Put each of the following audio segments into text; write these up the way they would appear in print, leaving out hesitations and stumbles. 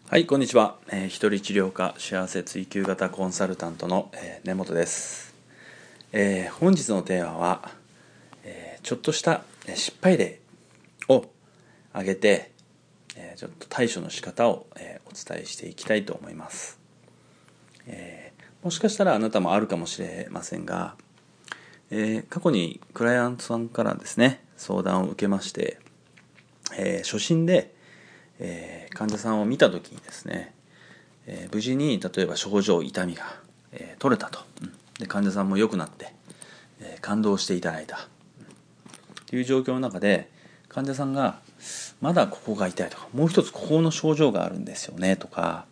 はい、こんにちは。一人治療科幸せ追求型コンサルタントの、根本です。本日のテーマは、ちょっとした失敗例を挙げて、ちょっと対処の仕方を、お伝えしていきたいと思います。もしかしたらあなたもあるかもしれませんが、過去にクライアントさんからですね、相談を受けまして、初診で、患者さんを見た時にですね、無事に例えば症状痛みが、取れたと、で患者さんも良くなって、感動していただいたという状況の中で、患者さんがまだここが痛いとか、もう一つここの症状があるんですよねとか、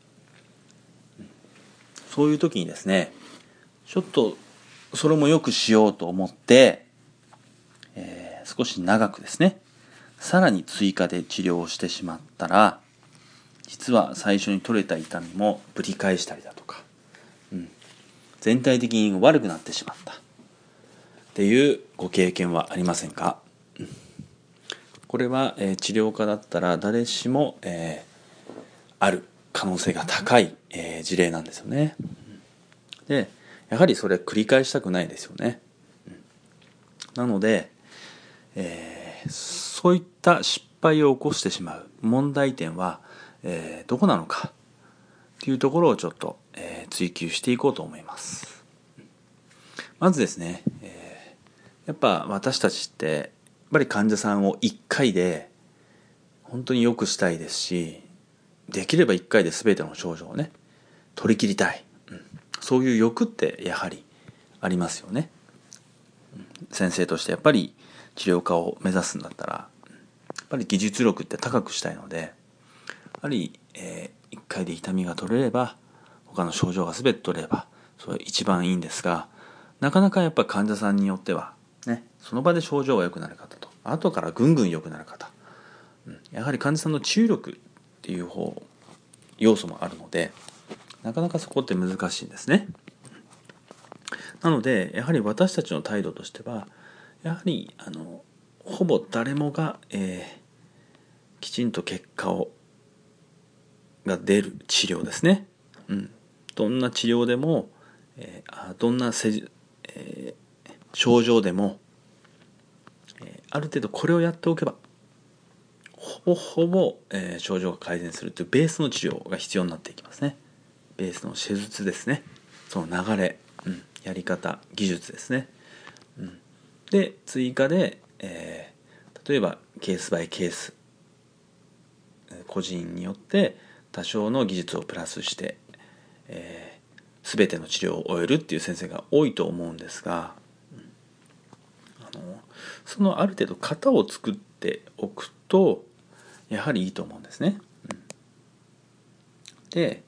そういう時にですね、ちょっとそれもよくしようと思って、少し長くですね、さらに追加で治療をしてしまったら、実は最初に取れた痛みもぶり返したりだとか、全体的に悪くなってしまったっていうご経験はありませんか？これは、治療家だったら誰しも、ある可能性が高い、事例なんですよね。で、やはりそれ繰り返したくないですよね。なので、そういった失敗を起こしてしまう問題点は、どこなのかというところをちょっと、追求していこうと思います。まずですね、やっぱ私たちってやっぱり患者さんを1回で本当に良くしたいですし、できれば1回で全ての症状をね取り切りたい、そういう欲ってやはりありますよね。先生としてやっぱり治療家を目指すんだったら、やっぱり技術力って高くしたいので、やはり、1回で痛みが取れれば、他の症状が全て取れればそれ一番いいんですが、なかなかやっぱり患者さんによってはね、その場で症状が良くなる方と、後からぐんぐん良くなる方、やはり患者さんの治癒力っていう要素もあるので、なかなかそこって難しいんですね。なのでやはり私たちの態度としては、やはりほぼ誰もが、きちんと結果が出る治療ですね。どんな治療でも、どんな症状でも、ある程度これをやっておけばほぼ、症状が改善するというベースの治療が必要になっていきますね。ベースの施術ですね。その流れ、やり方、技術ですね。で追加で、例えばケースバイケース、個人によって多少の技術をプラスして、全ての治療を終えるっていう先生が多いと思うんですが、そのある程度型を作っておくとやはりいいと思うんですね。で、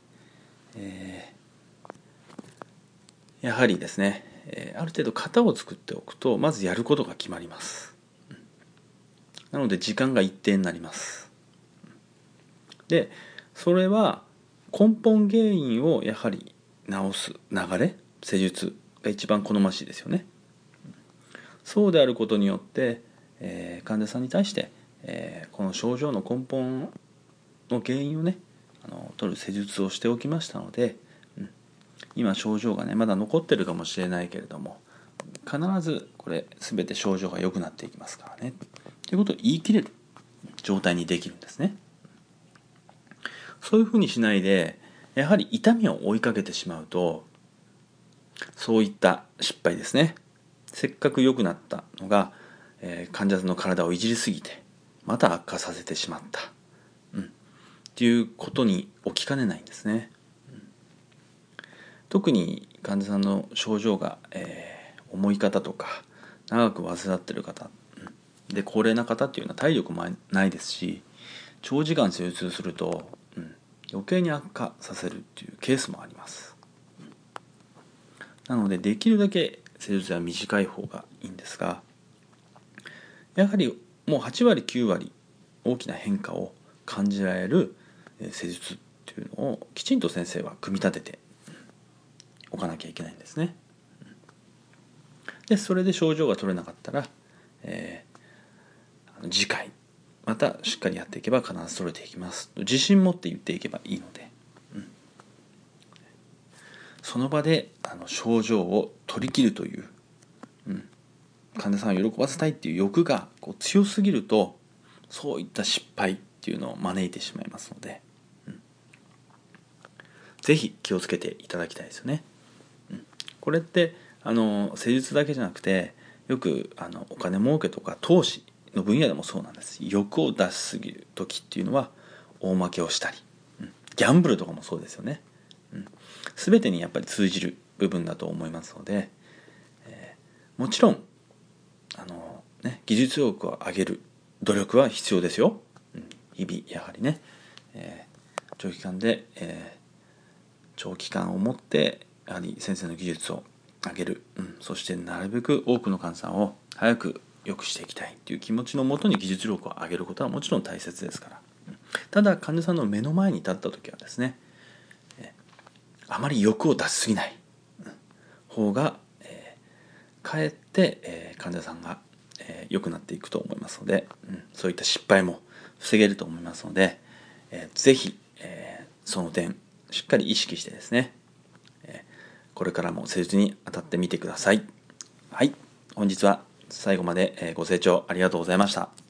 やはりですね、ある程度型を作っておくとまずやることが決まります。なので時間が一定になります。でそれは根本原因をやはり治す流れ、施術が一番好ましいですよね。そうであることによって、患者さんに対して、この症状の根本の原因をね取る施術をしておきましたので、今症状がねまだ残ってるかもしれないけれども、必ずこれ全て症状が良くなっていきますからねということを言い切れる状態にできるんですね。そういうふうにしないでやはり痛みを追いかけてしまうと、そういった失敗ですね、せっかく良くなったのが、患者さんの体をいじりすぎてまた悪化させてしまった、っていうことに起きかねないんですね。特に患者さんの症状が、重い方とか長く患っている方、で高齢な方っていうのは体力もないですし、長時間施術すると、余計に悪化させるっていうケースもあります。なのでできるだけ施術は短い方がいいんですが、やはりもう8割9割大きな変化を感じられる施術っていうのをきちんと先生は組み立てておかなきゃいけないんですね。でそれで症状が取れなかったら、次回またしっかりやっていけば必ず取れていきますと自信持って言っていけばいいので、その場で症状を取り切るという、患者さんを喜ばせたいっていう欲が強すぎるとそういった失敗っていうのを招いてしまいますので、ぜひ気をつけていただきたいですよね。これって施術だけじゃなくてよくお金儲けとか投資の分野でもそうなんです。欲を出しすぎる時っていうのは大負けをしたり、ギャンブルとかもそうですよね。全てにやっぱり通じる部分だと思いますので、もちろん技術力を上げる努力は必要ですよ。日々やはりね、長期間を持ってやはり先生の技術を上げる、そしてなるべく多くの患者さんを早く良くしていきたいという気持ちのもとに技術力を上げることはもちろん大切ですから、ただ患者さんの目の前に立った時はですね、あまり欲を出しすぎない方が、かえって、患者さんが、良くなっていくと思いますので、そういった失敗も防げると思いますので、ぜひ、その点しっかり意識してですね、これからも施術に当たってみてください。はい、本日は最後までご清聴ありがとうございました。